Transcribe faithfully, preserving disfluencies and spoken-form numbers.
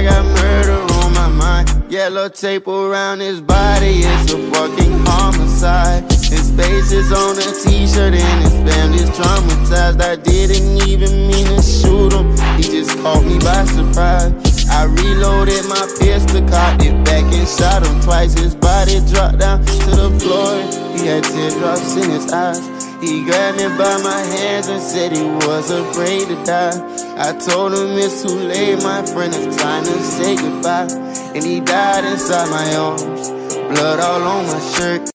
I got murder on my mind. Yellow tape around his body, it's a fucking homicide. His face is on a t-shirt and his family's traumatized. I didn't even mean to shoot him, he just caught me by surprise. I reloaded my pistol, cocked it back and shot him twice. His body dropped down to the floor, he had teardrops in his eyes. He grabbed me by my hands and said he was afraid to die. I told him it's too late, my friend, it's time to say goodbye. And he died inside my arms, blood all on my shirt.